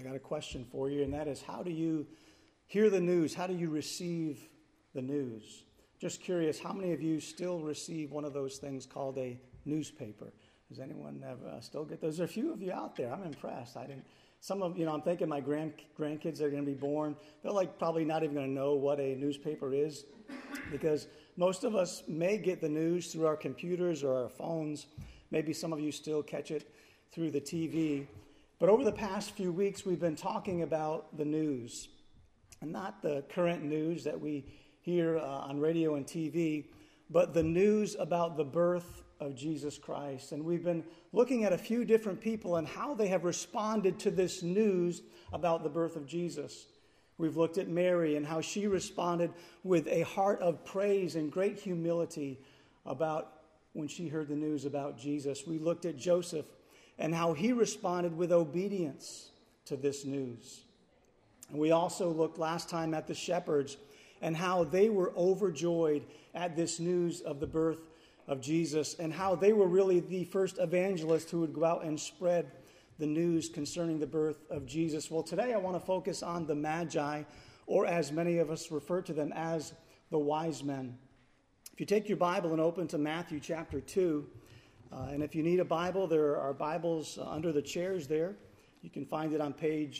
got a question for you, and that is, how do you hear the news? How do you receive the news? Just curious, how many of you still receive one of those things called a newspaper? Does anyone still get those? There's a few of you out there. I'm impressed. Some of, I'm thinking my grandkids are going to be born. They're probably not even going to know what a newspaper is, because most of us may get the news through our computers or our phones. Maybe some of you still catch it through the TV. But over the past few weeks, we've been talking about the news, and not the current news that we hear on radio and TV, but the news about the birth of Jesus Christ. And we've been looking at a few different people and how they have responded to this news about the birth of Jesus. We've looked at Mary and how she responded with a heart of praise and great humility about when she heard the news about Jesus. We looked at Joseph and how he responded with obedience to this news. And we also looked last time at the shepherds and how they were overjoyed at this news of the birth of Jesus, and how they were really the first evangelists who would go out and spread the news concerning the birth of Jesus. Well, today I want to focus on the Magi, or as many of us refer to them as the wise men. If you take your Bible and open to Matthew chapter 2, and if you need a Bible, there are Bibles under the chairs there. You can find it on page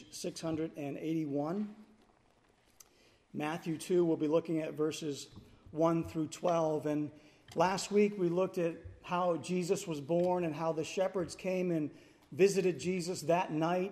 681. Matthew 2, we'll be looking at verses 1 through 12. And last week we looked at how Jesus was born and how the shepherds came and visited Jesus that night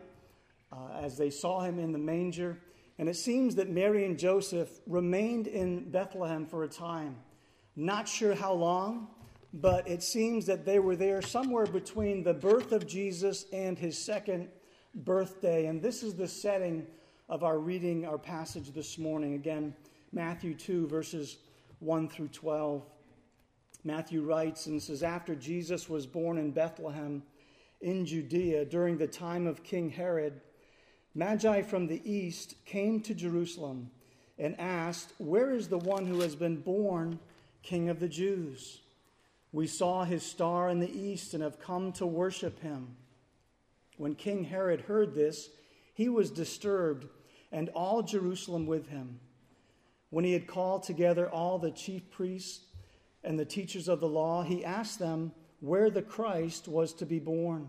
as they saw him in the manger. And it seems that Mary and Joseph remained in Bethlehem for a time. Not sure how long, but it seems that they were there somewhere between the birth of Jesus and his second birthday. And this is the setting of our reading, our passage this morning. Again, Matthew 2, verses 1 through 12. Matthew writes and says, "After Jesus was born in Bethlehem in Judea during the time of King Herod, Magi from the east came to Jerusalem and asked, 'Where is the one who has been born King of the Jews? We saw his star in the east and have come to worship him.' When King Herod heard this, he was disturbed, and all Jerusalem with him. When he had called together all the chief priests and the teachers of the law, he asked them where the Christ was to be born.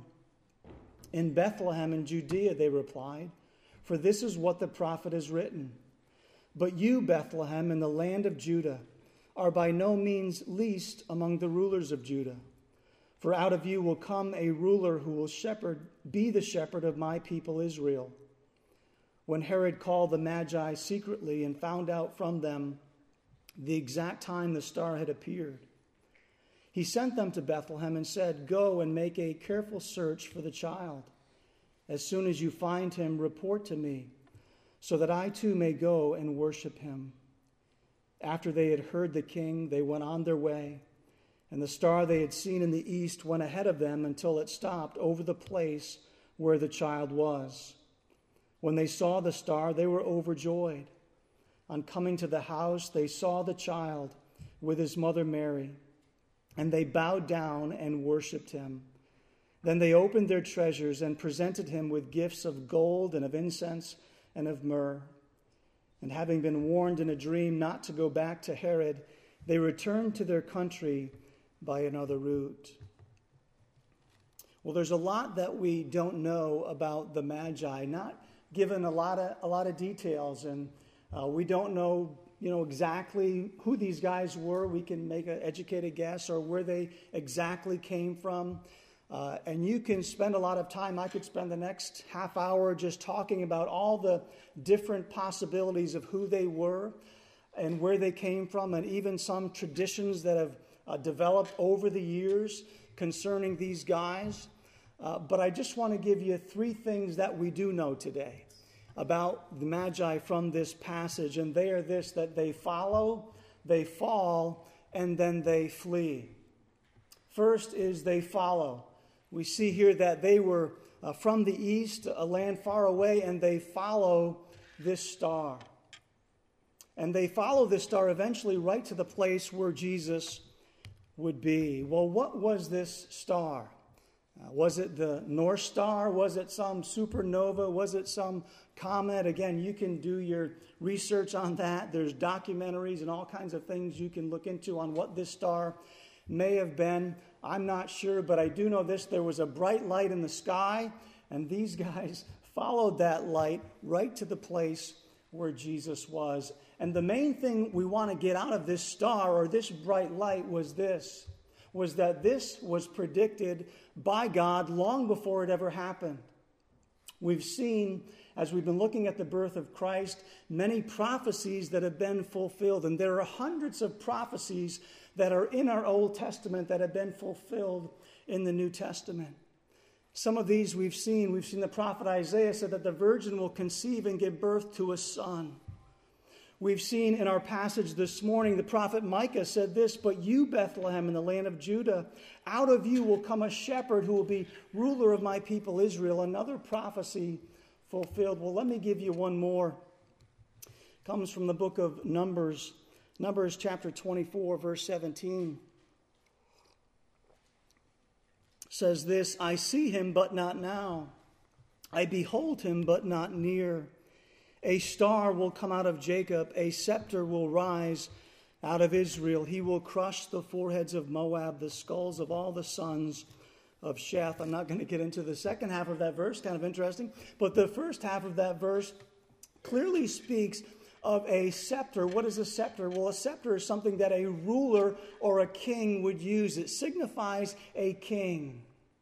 'In Bethlehem in Judea,' they replied, 'for this is what the prophet has written. But you, Bethlehem, in the land of Judah, are by no means least among the rulers of Judah. For out of you will come a ruler who will be the shepherd of my people Israel.' When Herod called the Magi secretly and found out from them the exact time the star had appeared, he sent them to Bethlehem and said, 'Go and make a careful search for the child. As soon as you find him, report to me, so that I too may go and worship him.' After they had heard the king, they went on their way, and the star they had seen in the east went ahead of them until it stopped over the place where the child was. When they saw the star, they were overjoyed. On coming to the house, they saw the child with his mother Mary, and they bowed down and worshipped him. Then they opened their treasures and presented him with gifts of gold and of incense and of myrrh. And having been warned in a dream not to go back to Herod, they returned to their country by another route." Well, there's a lot that we don't know about the Magi, not given a lot of details, and we don't know, exactly who these guys were. We can make an educated guess or where they exactly came from. And you can spend a lot of time. I could spend the next half hour just talking about all the different possibilities of who they were and where they came from, and even some traditions that have developed over the years concerning these guys. But I just want to give you three things that we do know today about the Magi from this passage. And they are this: that they follow, they fall, and then they flee. First is they follow. We see here that they were from the east, a land far away, and they follow this star. And they follow this star eventually right to the place where Jesus would be. Well, what was this star? Was it the North Star? Was it some supernova? Was it some comet? Again, you can do your research on that. There's documentaries and all kinds of things you can look into on what this star may have been. I'm not sure, but I do know this. There was a bright light in the sky, and these guys followed that light right to the place where Jesus was. And the main thing we want to get out of this star or this bright light was that this was predicted by God long before it ever happened. We've seen, as we've been looking at the birth of Christ, many prophecies that have been fulfilled. And there are hundreds of prophecies that are in our Old Testament that have been fulfilled in the New Testament. Some of these we've seen. We've seen the prophet Isaiah said that the virgin will conceive and give birth to a son. We've seen in our passage this morning, the prophet Micah said this, "But you, Bethlehem, in the land of Judah, out of you will come a shepherd who will be ruler of my people Israel." Another prophecy fulfilled. Well, let me give you one more. It comes from the book of Numbers. Numbers chapter 24, verse 17. Says this, "I see him, but not now. I behold him, but not near. A star will come out of Jacob. A scepter will rise out of Israel. He will crush the foreheads of Moab, the skulls of all the sons of Sheth." I'm not going to get into the second half of that verse, kind of interesting. But the first half of that verse clearly speaks of a scepter. What is a scepter? Well, a scepter is something that a ruler or a king would use. It signifies a king.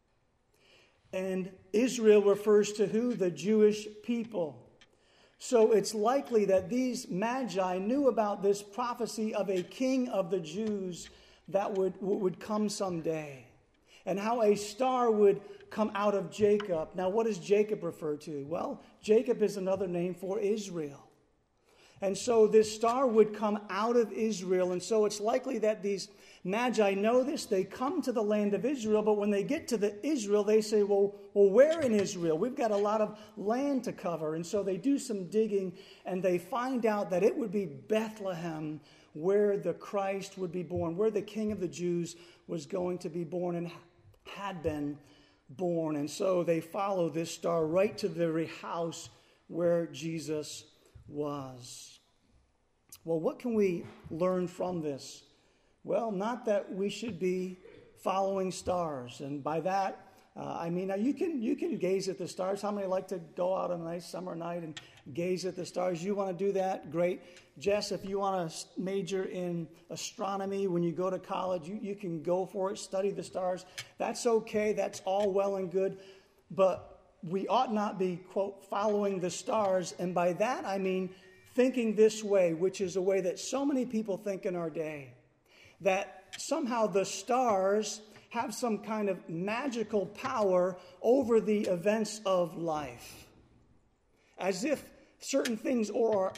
And Israel refers to who? The Jewish people. So it's likely that these magi knew about this prophecy of a king of the Jews that would come someday, and how a star would come out of Jacob. Now, what does Jacob refer to? Well, Jacob is another name for Israel. And so this star would come out of Israel. And so it's likely that these magi know this. They come to the land of Israel, but when they get to the Israel, they say, well, where in Israel? We've got a lot of land to cover. And so they do some digging, and they find out that it would be Bethlehem where the Christ would be born, where the King of the Jews was going to be born and had been born. And so they follow this star right to the very house where Jesus was. Well, what can we learn from this? Well, not that we should be following stars. And by that, I mean, now you can gaze at the stars. How many like to go out on a nice summer night and gaze at the stars? You want to do that? Great. Jess, if you want to major in astronomy when you go to college, you can go for it, study the stars. That's okay. That's all well and good. But we ought not be, quote, following the stars. And by that, I mean thinking this way, which is a way that so many people think in our day, that somehow the stars have some kind of magical power over the events of life. As if certain things are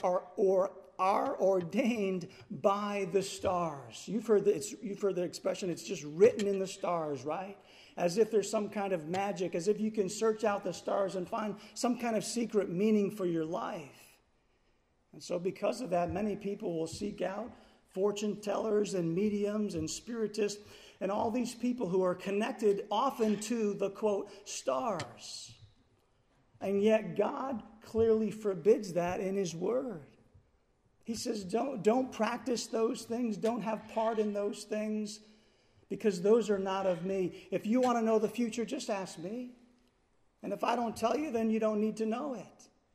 ordained by the stars. You've heard the expression, it's just written in the stars, right? As if there's some kind of magic, as if you can search out the stars and find some kind of secret meaning for your life. And so because of that, many people will seek out fortune tellers and mediums and spiritists and all these people who are connected often to the, quote, stars. And yet God clearly forbids that in his word. He says, don't practice those things. Don't have part in those things, because those are not of me. If you want to know the future, just ask me. And if I don't tell you, then you don't need to know it.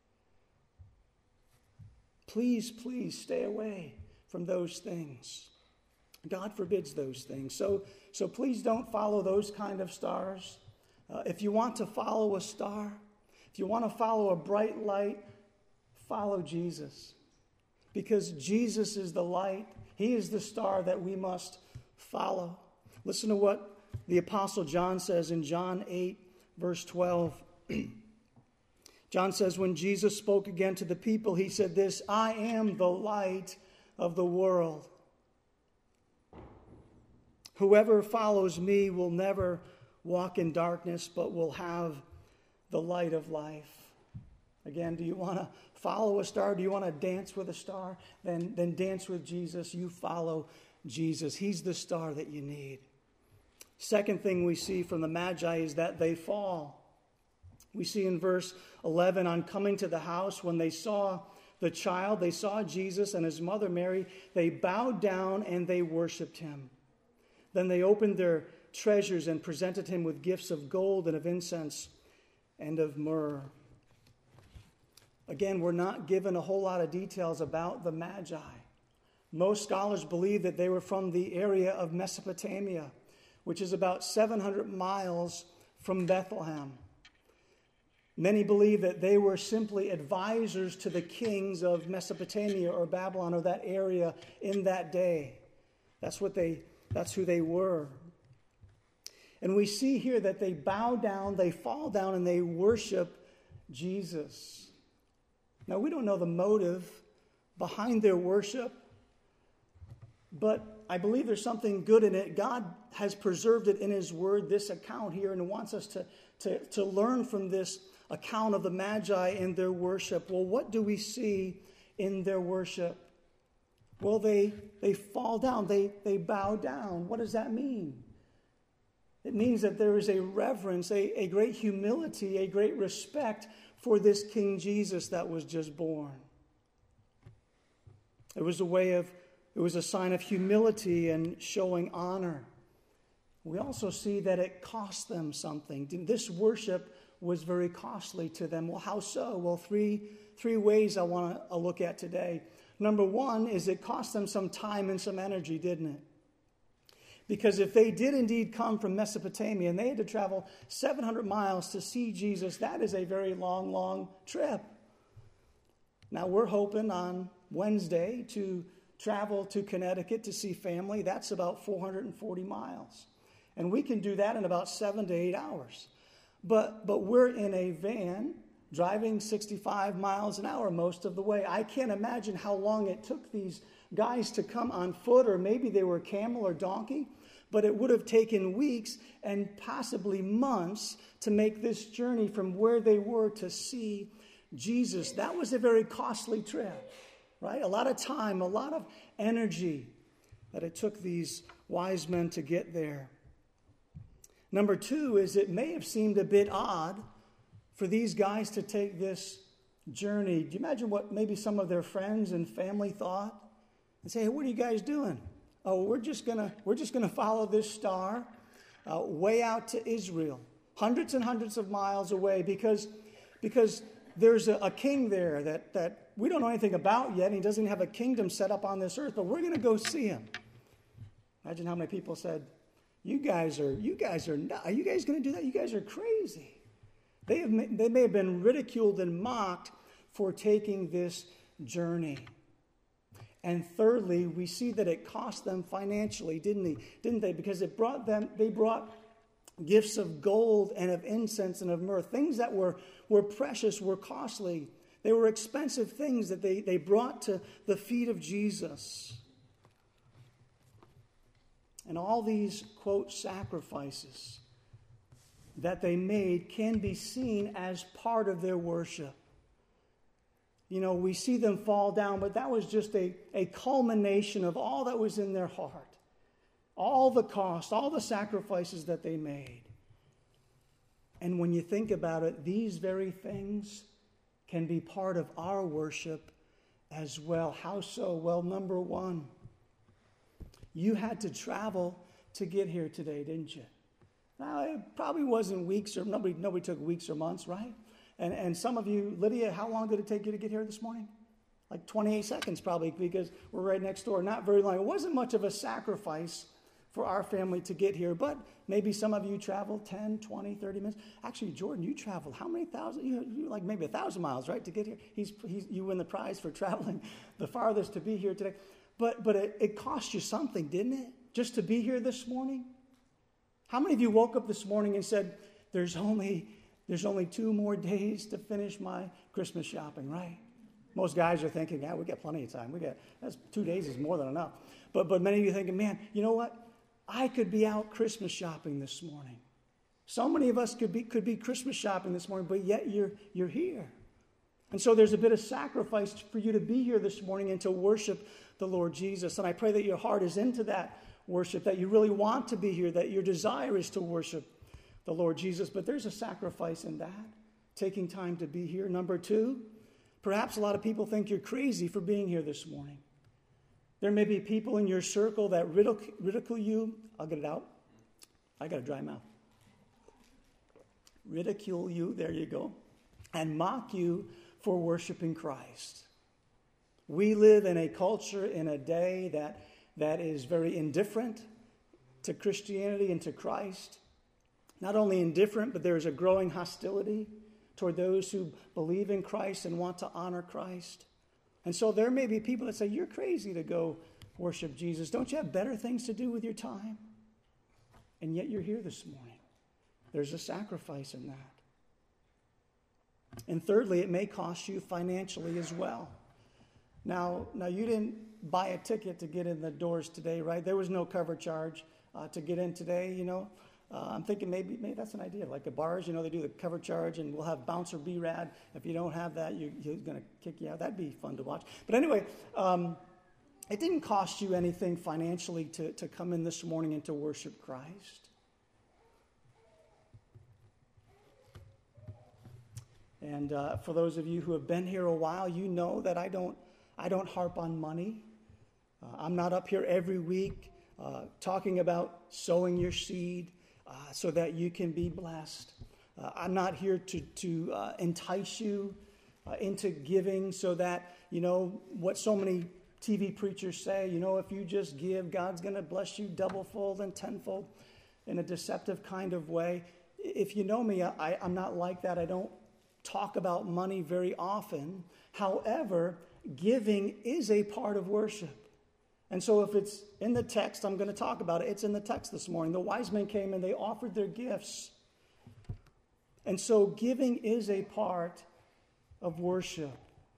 Please stay away from those things. God forbids those things. So please don't follow those kind of stars. If you want to follow a star, if you want to follow a bright light, follow Jesus. Because Jesus is the light. He is the star that we must follow. Listen to what the Apostle John says in John 8, verse 12. John says, when Jesus spoke again to the people, he said this, "I am the light of the world. Whoever follows me will never walk in darkness, but will have the light of life." Again, do you want to follow a star? Do you want to dance with a star? Then dance with Jesus. You follow Jesus. He's the star that you need. Second thing we see from the Magi is that they fall. We see in verse 11, on coming to the house, when they saw the child, they saw Jesus and his mother Mary, they bowed down and they worshiped him. Then they opened their treasures and presented him with gifts of gold and of incense and of myrrh. Again, we're not given a whole lot of details about the Magi. Most scholars believe that they were from the area of Mesopotamia, which is about 700 miles from Bethlehem. Many believe that they were simply advisors to the kings of Mesopotamia or Babylon or that area in that day. That's who they were. And we see here that they bow down, they fall down, and they worship Jesus. Now, we don't know the motive behind their worship, but I believe there's something good in it. God has preserved it in his word, this account here, and wants us to learn from this account of the Magi and their worship. Well, what do we see in their worship? Well, they fall down, they bow down. What does that mean? It means that there is a reverence, a great humility, a great respect for this King Jesus that was just born. It was a sign of humility and showing honor. We also see that it cost them something. This worship was very costly to them. Well, how so? Well, three ways I want to look at today. Number one is it cost them some time and some energy, didn't it? Because if they did indeed come from Mesopotamia and they had to travel 700 miles to see Jesus, that is a very long, long trip. Now, we're hoping on Wednesday to travel to Connecticut to see family. That's about 440 miles. And we can do that in about 7 to 8 hours. But we're in a van driving 65 miles an hour most of the way. I can't imagine how long it took these guys to come on foot, or maybe they were camel or donkey, but it would have taken weeks and possibly months to make this journey from where they were to see Jesus. That was a very costly trip, right? A lot of time, a lot of energy that it took these wise men to get there. Number two is it may have seemed a bit odd for these guys to take this journey. Do you imagine what maybe some of their friends and family thought? And say, hey, what are you guys doing? Oh, we're just gonna follow this star way out to Israel, hundreds and hundreds of miles away, because there's a king there that we don't know anything about yet, and he doesn't have a kingdom set up on this earth, but we're going to go see him. Imagine how many people said, you guys are not, are you guys going to do that? You guys are crazy. They may have been ridiculed and mocked for taking this journey. And thirdly, we see that it cost them financially, didn't they? Because they brought gifts of gold and of incense and of myrrh, things that were precious, were costly. They were expensive things that they brought to the feet of Jesus. And all these, quote, sacrifices that they made can be seen as part of their worship. You know, we see them fall down, but that was just a culmination of all that was in their heart. All the cost, all the sacrifices that they made. And when you think about it, these very things can be part of our worship as well. How so? Well, number one, you had to travel to get here today, didn't you? Now, it probably wasn't weeks, or nobody took weeks or months, right? And some of you, Lydia, how long did it take you to get here this morning? Like 28 seconds probably, because we're right next door. Not very long. It wasn't much of a sacrifice for our family to get here, but maybe some of you traveled 10, 20, 30 minutes. Actually, Jordan, you traveled how many thousand? You like maybe 1,000 miles, right, to get here? You win the prize for traveling the farthest to be here today. But it cost you something, didn't it, just to be here this morning? How many of you woke up this morning and said, there's only 2 more days to finish my Christmas shopping, right? Most guys are thinking, yeah, we got plenty of time. That's 2 days is more than enough. But many of you are thinking, man, you know what? I could be out Christmas shopping this morning. So many of us could be Christmas shopping this morning, but yet you're here. And so there's a bit of sacrifice for you to be here this morning and to worship the Lord Jesus. And I pray that your heart is into that worship, that you really want to be here, that your desire is to worship the Lord Jesus. But there's a sacrifice in that, taking time to be here. Number two, perhaps a lot of people think you're crazy for being here this morning. There may be people in your circle that ridicule you. I'll get it out. I got a dry mouth. Ridicule you, there you go, and mock you for worshiping Christ. We live in a culture, in a day that is very indifferent to Christianity and to Christ. Not only indifferent, but there is a growing hostility toward those who believe in Christ and want to honor Christ. And so there may be people that say, you're crazy to go worship Jesus. Don't you have better things to do with your time? And yet you're here this morning. There's a sacrifice in that. And thirdly, it may cost you financially as well. Now you didn't buy a ticket to get in the doors today, right? There was no cover charge to get in today, you know. I'm thinking maybe that's an idea. Like at bars, you know, they do the cover charge, and we'll have Bouncer B-Rad. If you don't have that, he's going to kick you out. That'd be fun to watch. But anyway, it didn't cost you anything financially to come in this morning and to worship Christ. And for those of you who have been here a while, you know that I don't harp on money. I'm not up here every week talking about sowing your seed so that you can be blessed. I'm not here to entice you into giving so that, you know, what so many TV preachers say, you know, if you just give, God's going to bless you doublefold and tenfold in a deceptive kind of way. If you know me, I'm not like that. I don't talk about money very often. However, giving is a part of worship. And so if it's in the text, I'm going to talk about it. It's in the text this morning. The wise men came and they offered their gifts. And so giving is a part of worship.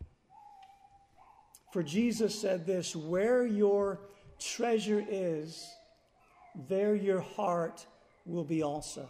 For Jesus said this, where your treasure is, there your heart will be also.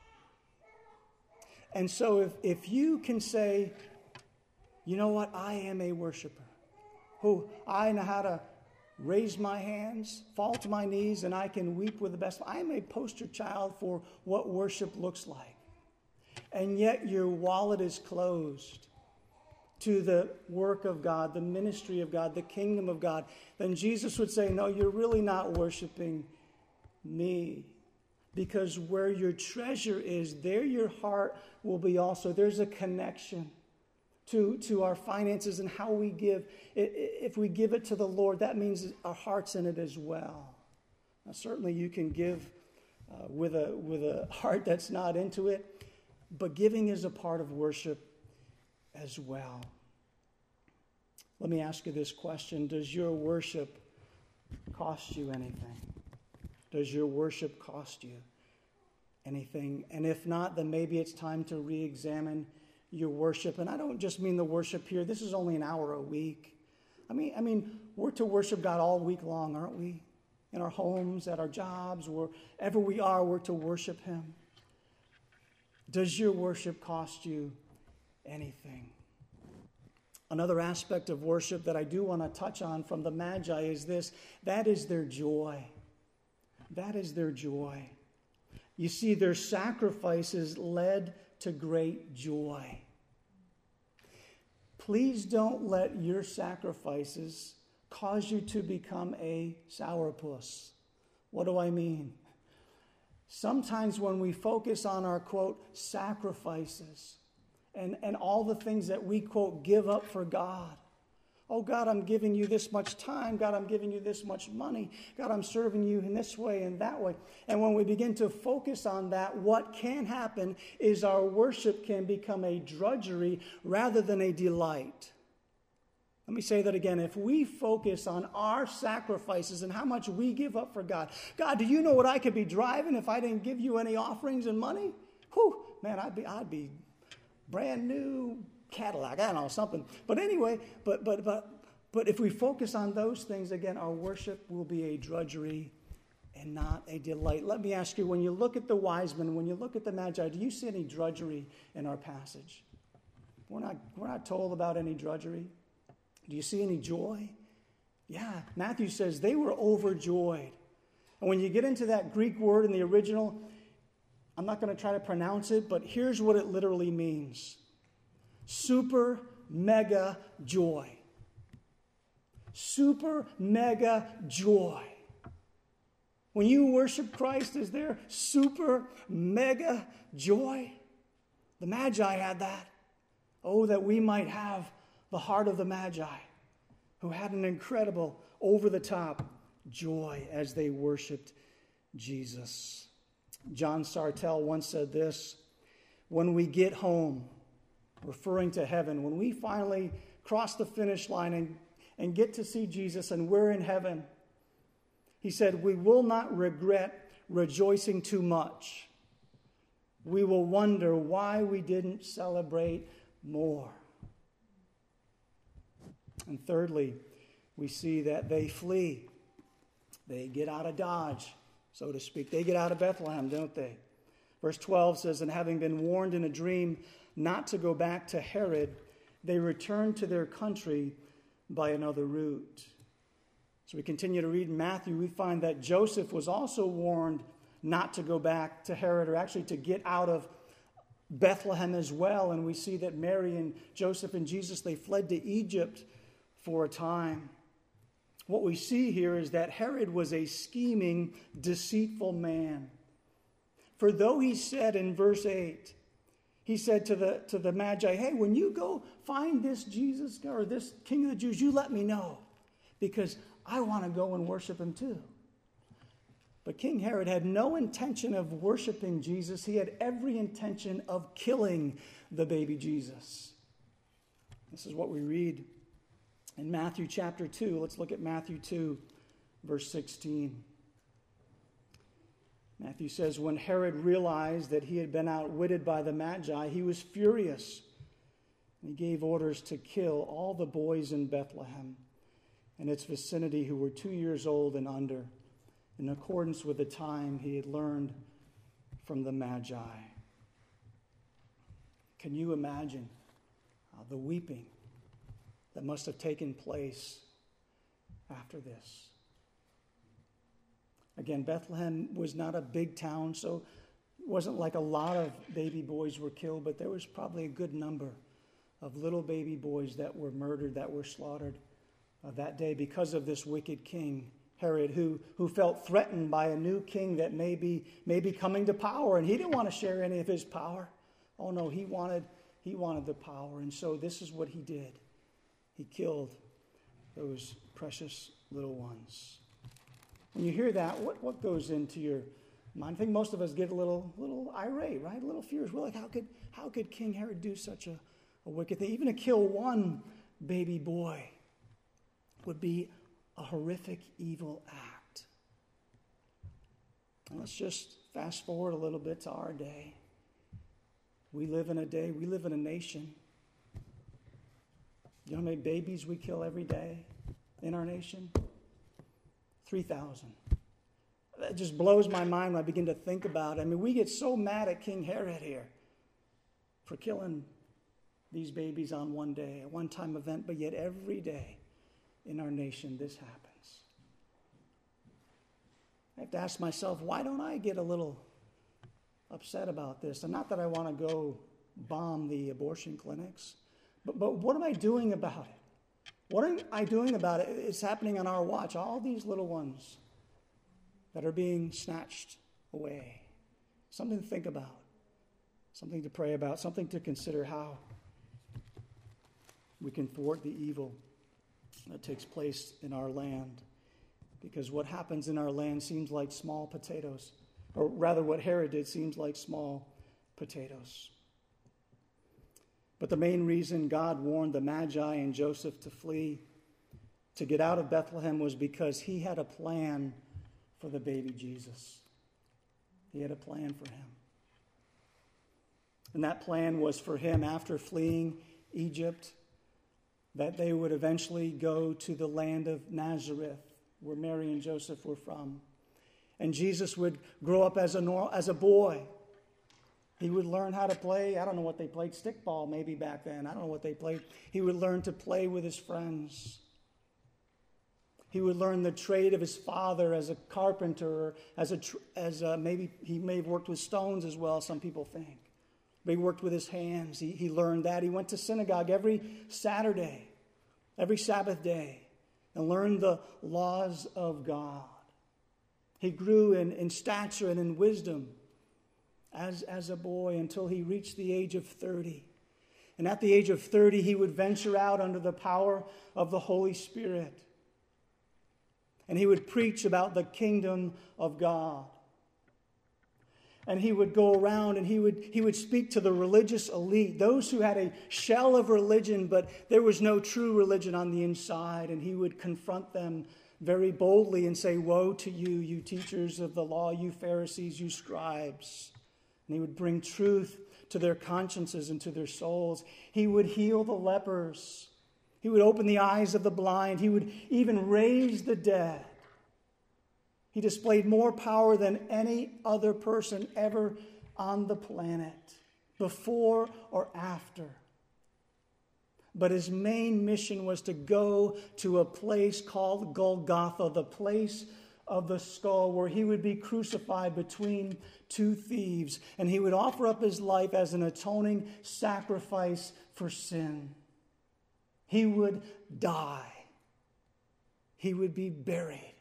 And so if you can say, you know what, I am a worshiper, who I know how to raise my hands, fall to my knees, and I can weep with the best. I am a poster child for what worship looks like. And yet your wallet is closed to the work of God, the ministry of God, the kingdom of God. Then Jesus would say, no, you're really not worshiping me. Because where your treasure is, there your heart will be also. There's a connection to our finances and how we give. If we give it to the Lord, that means our heart's in it as well. Now, certainly you can give with a heart that's not into it, but giving is a part of worship as well. Let me ask you this question. Does your worship cost you anything? Does your worship cost you anything? And if not, then maybe it's time to re-examine your worship. And I don't just mean the worship here. This is only an hour a week. I mean, we're to worship God all week long, aren't we? In our homes, at our jobs, wherever we are, we're to worship Him. Does your worship cost you anything? Another aspect of worship that I do want to touch on from the Magi is this. That is their joy. That is their joy. You see, their sacrifices led to great joy. Please don't let your sacrifices cause you to become a sourpuss. What do I mean? Sometimes when we focus on our, quote, sacrifices and all the things that we, quote, give up for God. Oh, God, I'm giving you this much time. God, I'm giving you this much money. God, I'm serving you in this way and that way. And when we begin to focus on that, what can happen is our worship can become a drudgery rather than a delight. Let me say that again. If we focus on our sacrifices and how much we give up for God, God, do you know what I could be driving if I didn't give you any offerings and money? Whew, man, I'd be brand new Cadillac, I don't know, something. But anyway, but if we focus on those things, again, our worship will be a drudgery and not a delight. Let me ask you, when you look at the wise men, when you look at the Magi, do you see any drudgery in our passage? We're not told about any drudgery. Do you see any joy? Yeah, Matthew says they were overjoyed. And when you get into that Greek word in the original, I'm not going to try to pronounce it, but here's what it literally means. Super mega joy. Super mega joy. When you worship Christ, is there super mega joy? The Magi had that. Oh, that we might have the heart of the Magi, who had an incredible, over-the-top joy as they worshiped Jesus. John Sartell once said this, when we get home, referring to heaven, when we finally cross the finish line and get to see Jesus and we're in heaven, he said, we will not regret rejoicing too much. We will wonder why we didn't celebrate more. And thirdly, we see that they flee. They get out of Dodge, so to speak. They get out of Bethlehem, don't they? Verse 12 says, and having been warned in a dream not to go back to Herod, they returned to their country by another route. So we continue to read in Matthew, we find that Joseph was also warned not to go back to Herod, or actually to get out of Bethlehem as well. And we see that Mary and Joseph and Jesus, they fled to Egypt for a time. What we see here is that Herod was a scheming, deceitful man. For though he said in verse 8, he said to the Magi, hey, when you go find this Jesus or this King of the Jews, you let me know, because I want to go and worship him too. But King Herod had no intention of worshiping Jesus. He had every intention of killing the baby Jesus. This is what we read in Matthew chapter 2. Let's look at Matthew 2, verse 16. Matthew says, when Herod realized that he had been outwitted by the Magi, he was furious. He gave orders to kill all the boys in Bethlehem and its vicinity who were 2 years old and under, in accordance with the time he had learned from the Magi. Can you imagine the weeping that must have taken place after this? Again, Bethlehem was not a big town, so it wasn't like a lot of baby boys were killed, but there was probably a good number of little baby boys that were murdered, that were slaughtered that day because of this wicked king, Herod, who felt threatened by a new king that may be coming to power, and he didn't want to share any of his power. Oh no, he wanted the power, and so this is what he did. He killed those precious little ones. When you hear that, what goes into your mind? I think most of us get a little irate, right? A little furious. We're like, how could King Herod do such a wicked thing? Even to kill one baby boy would be a horrific, evil act. And let's just fast forward a little bit to our day. We live in a nation. You know how many babies we kill every day in our nation? 3,000. That just blows my mind when I begin to think about it. I mean, we get so mad at King Herod here for killing these babies on one day, a one-time event, but yet every day in our nation this happens. I have to ask myself, why don't I get a little upset about this? And not that I want to go bomb the abortion clinics, but what am I doing about it? What am I doing about it? It's happening on our watch. All these little ones that are being snatched away. Something to think about. Something to pray about. Something to consider how we can thwart the evil that takes place in our land. Because what happens in our land seems like small potatoes. Or rather, what Herod did seems like small potatoes. But the main reason God warned the Magi and Joseph to flee, to get out of Bethlehem, was because he had a plan for the baby Jesus. He had a plan for him. And that plan was for him, after fleeing Egypt, that they would eventually go to the land of Nazareth, where Mary and Joseph were from. And Jesus would grow up as a boy. He would learn how to play. I don't know what they played, stickball maybe back then. I don't know what they played. He would learn to play with his friends. He would learn the trade of his father as a carpenter, or maybe he may have worked with stones as well, some people think. But he worked with his hands. He learned that. He went to synagogue every Saturday, every Sabbath day, and learned the laws of God. He grew in stature and in wisdom as a boy until he reached the age of 30. And at the age of 30, he would venture out under the power of the Holy Spirit. And he would preach about the kingdom of God. And he would go around and he would speak to the religious elite, those who had a shell of religion, but there was no true religion on the inside. And he would confront them very boldly and say, "Woe to you, you teachers of the law, you Pharisees, you scribes." And he would bring truth to their consciences and to their souls. He would heal the lepers. He would open the eyes of the blind. He would even raise the dead. He displayed more power than any other person ever on the planet, before or after. But his main mission was to go to a place called Golgotha, the place of the skull, where he would be crucified between two thieves, and he would offer up his life as an atoning sacrifice for sin. He would die. He would be buried.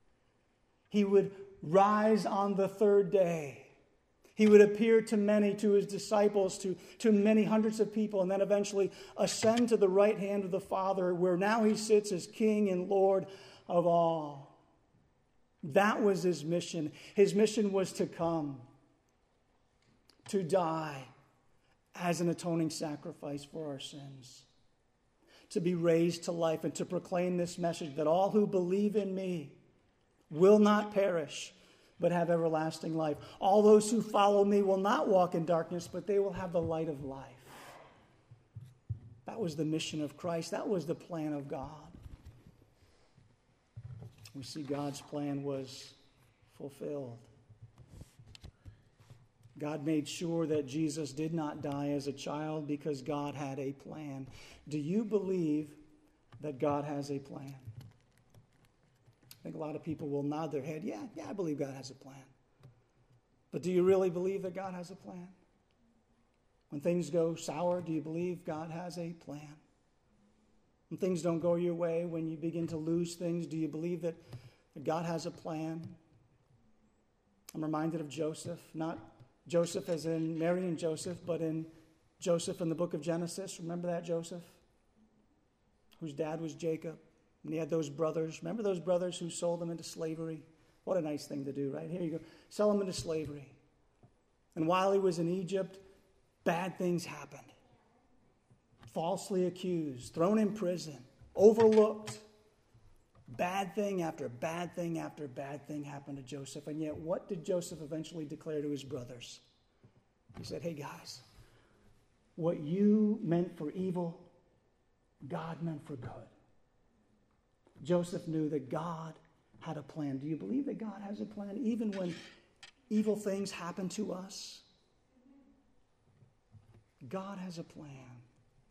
He would rise on the third day. He would appear to many, to his disciples, to many hundreds of people, and then eventually ascend to the right hand of the Father, where now he sits as King and Lord of all. That was his mission. His mission was to come, to die as an atoning sacrifice for our sins, to be raised to life, and to proclaim this message that all who believe in me will not perish, but have everlasting life. All those who follow me will not walk in darkness, but they will have the light of life. That was the mission of Christ. That was the plan of God. We see God's plan was fulfilled. God made sure that Jesus did not die as a child because God had a plan. Do you believe that God has a plan? I think a lot of people will nod their head, yeah, I believe God has a plan. But do you really believe that God has a plan? When things go sour, do you believe God has a plan? When things don't go your way, when you begin to lose things, do you believe that God has a plan? I'm reminded of Joseph, not Joseph as in Mary and Joseph, but in Joseph in the book of Genesis. Remember that Joseph? Whose dad was Jacob. And he had those brothers. Remember those brothers who sold them into slavery? What a nice thing to do, right? Here you go. Sell them into slavery. And while he was in Egypt, bad things happened. Falsely accused, thrown in prison, overlooked. Bad thing after bad thing after bad thing happened to Joseph. And yet, what did Joseph eventually declare to his brothers? He said, "Hey guys, what you meant for evil, God meant for good." Joseph knew that God had a plan. Do you believe that God has a plan even when evil things happen to us? God has a plan.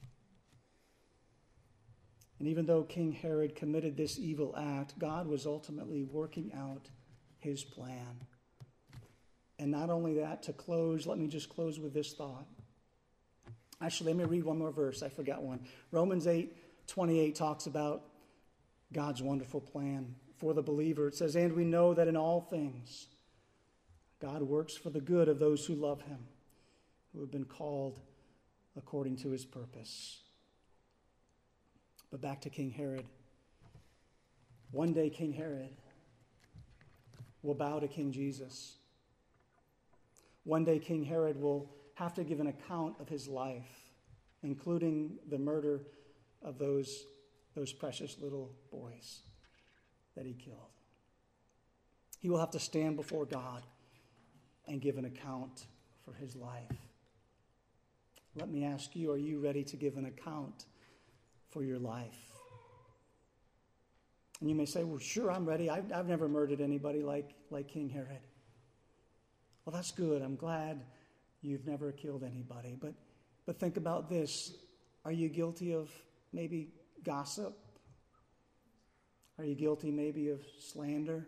And even though King Herod committed this evil act, God was ultimately working out his plan. And not only that, to close, let me just close with this thought. Actually, let me read one more verse. I forgot one. Romans 8:28 talks about God's wonderful plan for the believer. It says, "And we know that in all things God works for the good of those who love him, who have been called according to his purpose." But back to King Herod. One day King Herod will bow to King Jesus. One day King Herod will have to give an account of his life, including the murder of those precious little boys that he killed. He will have to stand before God and give an account for his life. Let me ask you, are you ready to give an account for your life? And you may say, well, sure, I'm ready. I've never murdered anybody like King Herod. Well, that's good. I'm glad you've never killed anybody. But think about this. Are you guilty of maybe gossip? Are you guilty maybe of slander?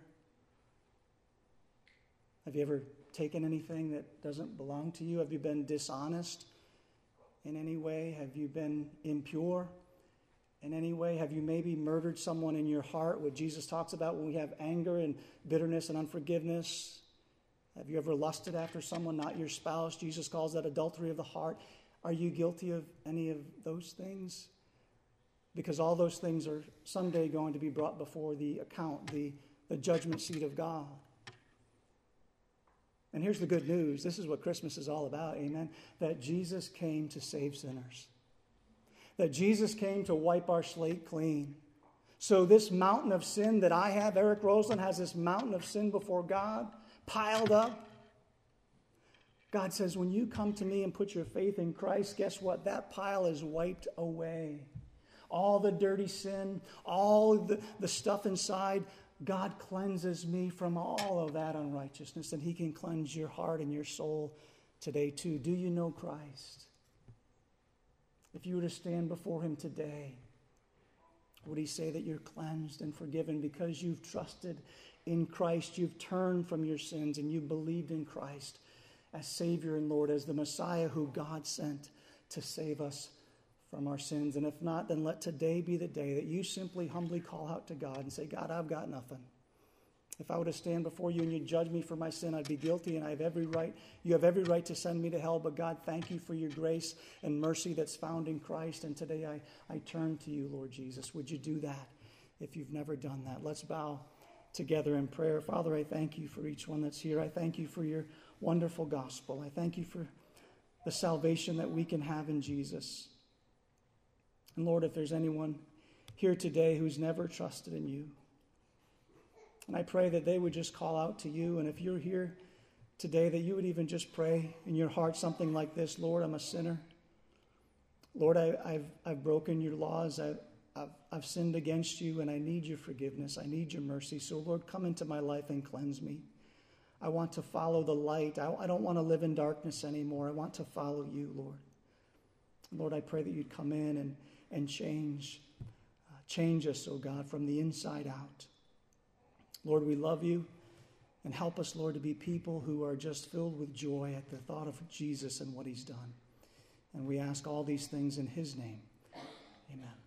Have you ever taken anything that doesn't belong to you? Have you been dishonest in any way? Have you been impure in any way? Have you maybe murdered someone in your heart, what Jesus talks about when we have anger and bitterness and unforgiveness? Have you ever lusted after someone, not your spouse? Jesus calls that adultery of the heart. Are you guilty of any of those things? Because all those things are someday going to be brought before the account, the judgment seat of God. And here's the good news. This is what Christmas is all about, amen? That Jesus came to save sinners. That Jesus came to wipe our slate clean. So this mountain of sin that I have, Eric Roseland has this mountain of sin before God, piled up. God says, when you come to me and put your faith in Christ, guess what? That pile is wiped away. All the dirty sin, all the stuff inside, God cleanses me from all of that unrighteousness, and he can cleanse your heart and your soul today too. Do you know Christ? If you were to stand before him today, would he say that you're cleansed and forgiven because you've trusted in Christ, you've turned from your sins, and you believed in Christ as Savior and Lord, as the Messiah who God sent to save us from our sins? And if not, then let today be the day that you simply humbly call out to God and say, God, I've got nothing. If I were to stand before you and you judge me for my sin, I'd be guilty, and I have every right. You have every right to send me to hell. But God, thank you for your grace and mercy that's found in Christ. And today I turn to you, Lord Jesus. Would you do that if you've never done that? Let's bow together in prayer. Father, I thank you for each one that's here. I thank you for your wonderful gospel. I thank you for the salvation that we can have in Jesus. And Lord, if there's anyone here today who's never trusted in you, and I pray that they would just call out to you. And if you're here today, that you would even just pray in your heart something like this: Lord, I'm a sinner. Lord, I've broken your laws. I've sinned against you, and I need your forgiveness. I need your mercy. So, Lord, come into my life and cleanse me. I want to follow the light. I don't want to live in darkness anymore. I want to follow you, Lord. Lord, I pray that you'd come in and change us, oh God, from the inside out. Lord, we love you, and help us, Lord, to be people who are just filled with joy at the thought of Jesus and what he's done. And we ask all these things in his name. Amen.